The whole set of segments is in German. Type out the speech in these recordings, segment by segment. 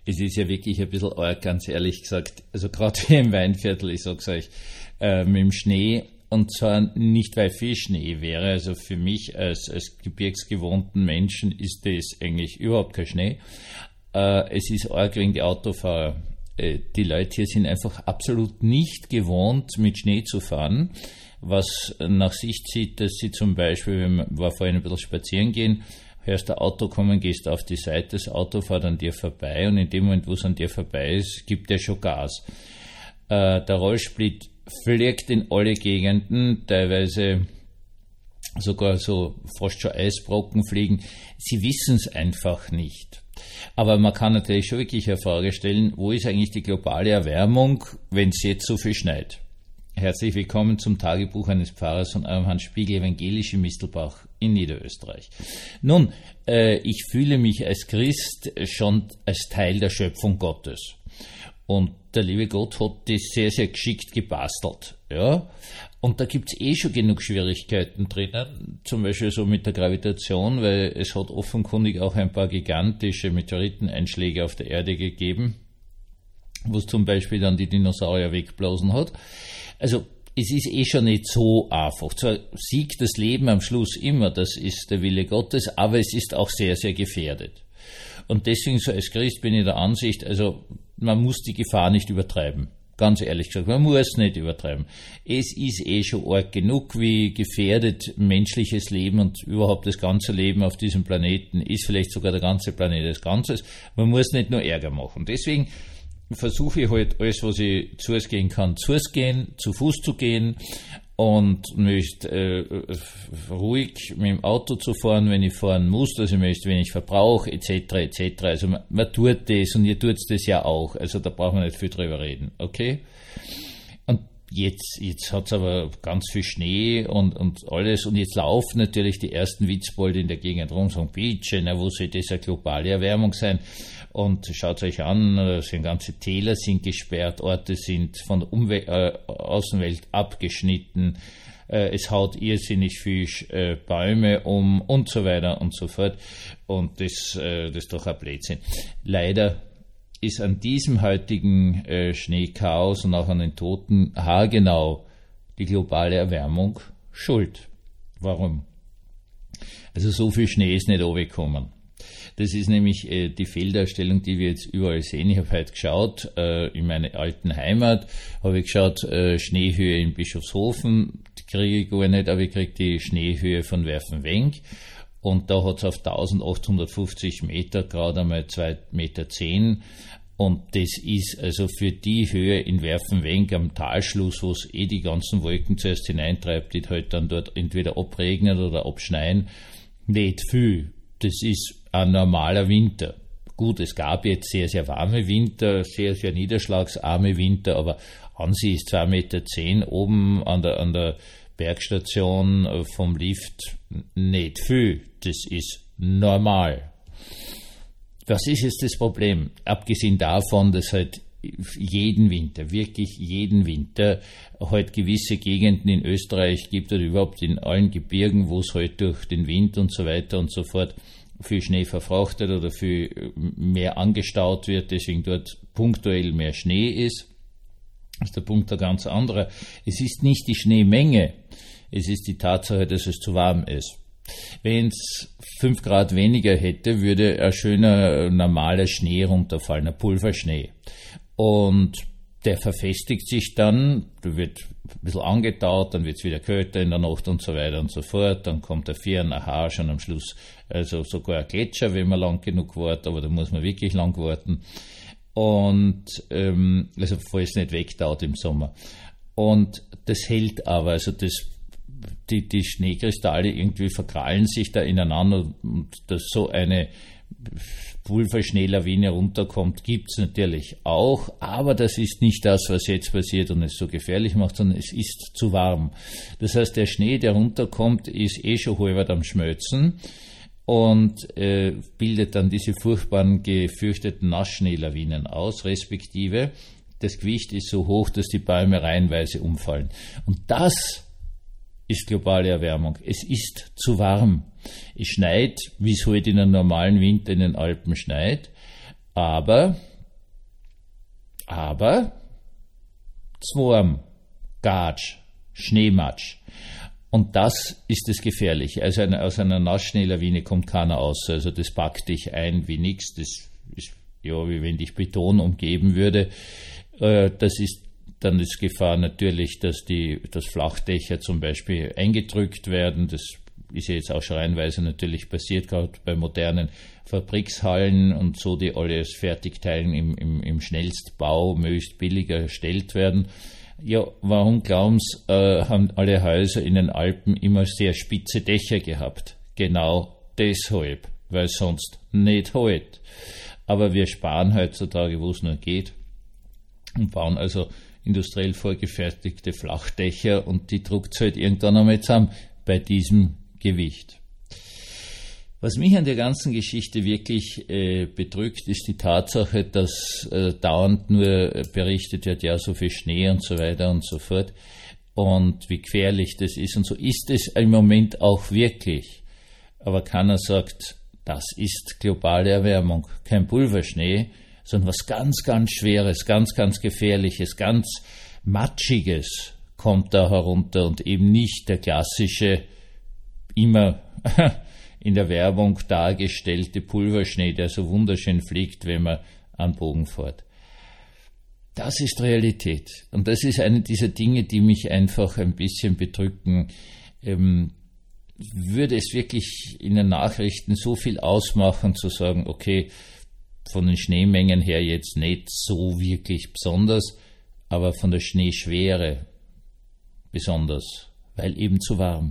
Es ist ja wirklich ein bisschen arg, ganz ehrlich gesagt. Also gerade hier im Weinviertel, ich sag's euch, mit dem Schnee, und zwar nicht, weil viel Schnee wäre. Also für mich als gebirgsgewohnten Menschen ist das eigentlich überhaupt kein Schnee. Es ist arg wegen der Autofahrer. Die Leute hier sind einfach absolut nicht gewohnt, mit Schnee zu fahren, was nach sich zieht, dass sie zum Beispiel, wenn wir vorhin ein bisschen spazieren gehen, hörst ein Auto kommen, gehst auf die Seite, das Auto fährt an dir vorbei und in dem Moment, wo es an dir vorbei ist, gibt er schon Gas. Der Rollsplit fliegt in alle Gegenden, teilweise sogar so fast schon Eisbrocken fliegen. Sie wissen es einfach nicht. Aber man kann natürlich schon wirklich eine Frage stellen, wo ist eigentlich die globale Erwärmung, wenn es jetzt so viel schneit? Herzlich willkommen zum Tagebuch eines Pfarrers von eurem Hans Spiegel, evangelisch in Mistelbach in Niederösterreich. Nun, ich fühle mich als Christ schon als Teil der Schöpfung Gottes. Und der liebe Gott hat das sehr, sehr geschickt gebastelt. Ja? Und da gibt's schon genug Schwierigkeiten drinnen, zum Beispiel so mit der Gravitation, weil es hat offenkundig auch ein paar gigantische Meteoriteneinschläge auf der Erde gegeben, wo es zum Beispiel dann die Dinosaurier wegblasen hat. Also es ist schon nicht so einfach. Zwar siegt das Leben am Schluss immer, das ist der Wille Gottes, aber es ist auch sehr, sehr gefährdet. Und deswegen so als Christ bin ich der Ansicht, also man muss die Gefahr nicht übertreiben. Ganz ehrlich gesagt, man muss nicht übertreiben. Es ist schon arg genug, wie gefährdet menschliches Leben und überhaupt das ganze Leben auf diesem Planeten ist, vielleicht sogar der ganze Planet als Ganzes. Man muss nicht nur Ärger machen. Deswegen versuche ich halt alles, was ich zuerst kann, zu Fuß zu gehen und möchte ruhig mit dem Auto zu fahren, wenn ich fahren muss, also ich möchte wenig Verbrauch etc. etc. Also man tut das und ihr tut das ja auch, also da brauchen wir nicht viel drüber reden, okay? Und jetzt hat's aber ganz viel Schnee und alles und jetzt laufen natürlich die ersten Witzbolde in der Gegend rum, sagen, bitte, na wo soll das eine globale Erwärmung sein? Und schaut euch an, ganze Täler sind gesperrt, Orte sind von der Außenwelt abgeschnitten, es haut irrsinnig viel Bäume um und so weiter und so fort. Und das ist doch ein Blödsinn. Leider ist an diesem heutigen Schneechaos und auch an den Toten haargenau die globale Erwärmung schuld. Warum? Also so viel Schnee ist nicht runtergekommen. Das ist nämlich die Fehldarstellung, die wir jetzt überall sehen. Ich habe heute geschaut, in meine alten Heimat, habe ich geschaut, Schneehöhe in Bischofshofen, die kriege ich gar nicht, aber ich kriege die Schneehöhe von Werfenwenk. Und da hat es auf 1850 Meter gerade einmal 2,10 Meter. Und das ist also für die Höhe in Werfenwenk am Talschluss, wo es die ganzen Wolken zuerst hineintreibt, die halt dann dort entweder abregnen oder abschneien, nicht viel. Das ist ein normaler Winter. Gut, es gab jetzt sehr, sehr warme Winter, sehr, sehr niederschlagsarme Winter, aber an sich ist 2,10 Meter oben an der Bergstation vom Lift nicht viel. Das ist normal. Was ist jetzt das Problem? Abgesehen davon, dass halt jeden Winter, wirklich jeden Winter, halt gewisse Gegenden in Österreich gibt oder überhaupt in allen Gebirgen, wo es halt durch den Wind und so weiter und so fort viel Schnee verfrachtet oder viel mehr angestaut wird, deswegen dort punktuell mehr Schnee ist. Das ist der Punkt ein ganz anderer. Es ist nicht die Schneemenge, es ist die Tatsache, dass es zu warm ist. Wenn es 5 Grad weniger hätte, würde ein schöner, normaler Schnee runterfallen, ein Pulverschnee. Und der verfestigt sich dann, der wird ein bisschen angetaut, dann wird es wieder kälter in der Nacht und so weiter und so fort. Dann kommt der Firn, ein Harsch und am Schluss also sogar ein Gletscher, wenn man lang genug wartet, aber da muss man wirklich lang warten. Und also falls es nicht wegtaut im Sommer. Und das hält aber, also die Schneekristalle irgendwie verkrallen sich da ineinander und dass so eine Pulverschneelawine runterkommt, gibt's natürlich auch, aber das ist nicht das, was jetzt passiert und es so gefährlich macht, sondern es ist zu warm. Das heißt, der Schnee, der runterkommt, ist schon halbert am Schmelzen und bildet dann diese furchtbaren, gefürchteten Nassschneelawinen aus, respektive das Gewicht ist so hoch, dass die Bäume reihenweise umfallen. Und das ist globale Erwärmung. Es ist zu warm. Es schneit, wie es heute in einem normalen Winter in den Alpen schneit, aber Aber Zwarm, Gatsch, Schneematsch. Und das ist das Gefährliche. Also aus einer Nassschneelawine kommt keiner raus. Also das packt dich ein wie nichts. Das ist ja wie wenn dich Beton umgeben würde. Das ist dann das Gefahr natürlich, dass Flachdächer zum Beispiel eingedrückt werden. Das ist ja jetzt auch schon reihenweise natürlich passiert, gerade bei modernen Fabrikshallen und so, die alles Fertigteilen im Schnellstbau möglichst billiger erstellt werden. Ja, warum glauben Sie, haben alle Häuser in den Alpen immer sehr spitze Dächer gehabt? Genau deshalb, weil es sonst nicht hält. Aber wir sparen heutzutage, wo es nur geht, und bauen also industriell vorgefertigte Flachdächer, und die druckt es halt irgendwann einmal zusammen bei diesem Gewicht. Was mich an der ganzen Geschichte wirklich bedrückt, ist die Tatsache, dass dauernd nur berichtet wird, ja, so viel Schnee und so weiter und so fort, und wie gefährlich das ist. Und so ist es im Moment auch wirklich. Aber keiner sagt, das ist globale Erwärmung. Kein Pulverschnee, sondern was ganz, ganz Schweres, ganz, ganz Gefährliches, ganz Matschiges kommt da herunter, und eben nicht der klassische, immer in der Werbung dargestellte Pulverschnee, der so wunderschön fliegt, wenn man an Bogen fährt. Das ist Realität. Und das ist eine dieser Dinge, die mich einfach ein bisschen bedrücken. Würde es wirklich in den Nachrichten so viel ausmachen, zu sagen, okay, von den Schneemengen her jetzt nicht so wirklich besonders, aber von der Schneeschwere besonders, weil eben zu warm.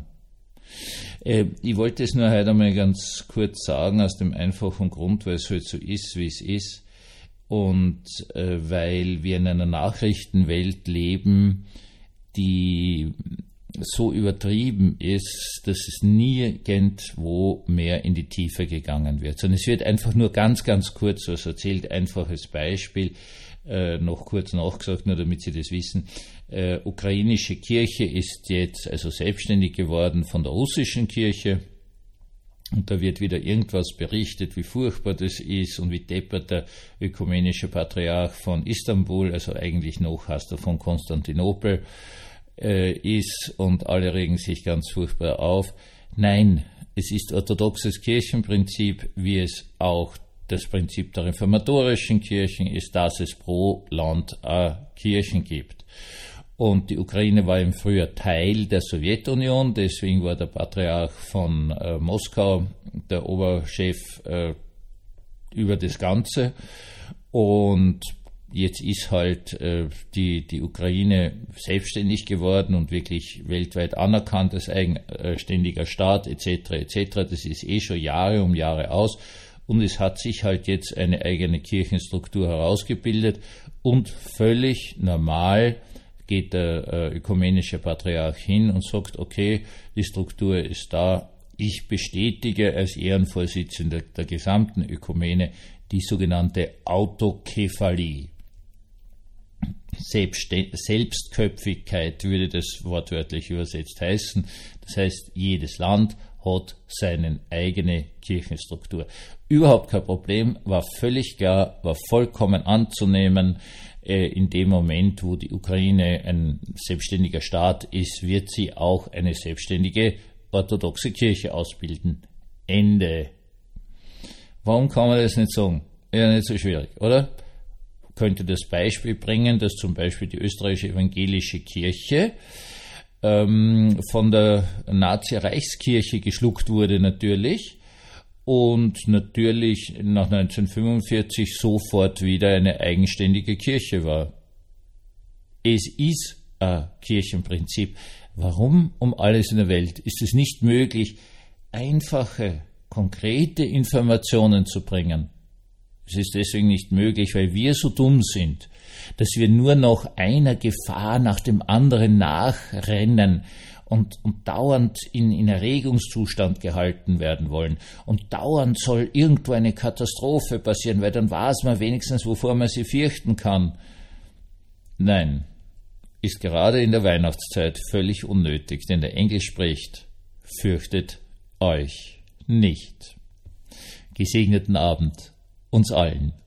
Ich wollte es nur heute einmal ganz kurz sagen, aus dem einfachen Grund, weil es halt so ist, wie es ist, und weil wir in einer Nachrichtenwelt leben, die so übertrieben ist, dass es nirgendwo mehr in die Tiefe gegangen wird, sondern es wird einfach nur ganz, ganz kurz was erzählt. Einfaches Beispiel, noch kurz nachgesagt, nur damit Sie das wissen. Ukrainische Kirche ist jetzt also selbstständig geworden von der russischen Kirche, und da wird wieder irgendwas berichtet, wie furchtbar das ist und wie deppert der ökumenische Patriarch von Istanbul, also eigentlich noch heißt er von Konstantinopel, ist, und alle regen sich ganz furchtbar auf. Nein, es ist orthodoxes Kirchenprinzip, wie es auch das Prinzip der reformatorischen Kirchen ist, dass es pro Land Kirchen gibt. Und die Ukraine war im Frühjahr Teil der Sowjetunion, deswegen war der Patriarch von Moskau der Oberchef über das Ganze. Und jetzt ist halt die Ukraine selbstständig geworden und wirklich weltweit anerkannt als eigenständiger Staat etc. etc. Das ist schon Jahre um Jahre aus, und es hat sich halt jetzt eine eigene Kirchenstruktur herausgebildet, und völlig normal geht der ökumenische Patriarch hin und sagt, okay, die Struktur ist da, ich bestätige als Ehrenvorsitzender der gesamten Ökumene die sogenannte Autokephalie. Selbstköpfigkeit würde das wortwörtlich übersetzt heißen. Das heißt, jedes Land hat seine eigene Kirchenstruktur. Überhaupt kein Problem, war völlig klar, war vollkommen anzunehmen. In dem Moment, wo die Ukraine ein selbstständiger Staat ist, wird sie auch eine selbstständige orthodoxe Kirche ausbilden. Ende. Warum kann man das nicht sagen? Ja, nicht so schwierig, oder? Könnte das Beispiel bringen, dass zum Beispiel die österreichische evangelische Kirche von der Nazi-Reichskirche geschluckt wurde natürlich, und natürlich nach 1945 sofort wieder eine eigenständige Kirche war. Es ist ein Kirchenprinzip. Warum um alles in der Welt ist es nicht möglich, einfache, konkrete Informationen zu bringen? Es ist deswegen nicht möglich, weil wir so dumm sind, dass wir nur noch einer Gefahr nach dem anderen nachrennen und dauernd in Erregungszustand gehalten werden wollen. Und dauernd soll irgendwo eine Katastrophe passieren, weil dann weiß man wenigstens, wovor man sie fürchten kann. Nein, ist gerade in der Weihnachtszeit völlig unnötig, denn der Engel spricht, fürchtet euch nicht. Gesegneten Abend uns allen.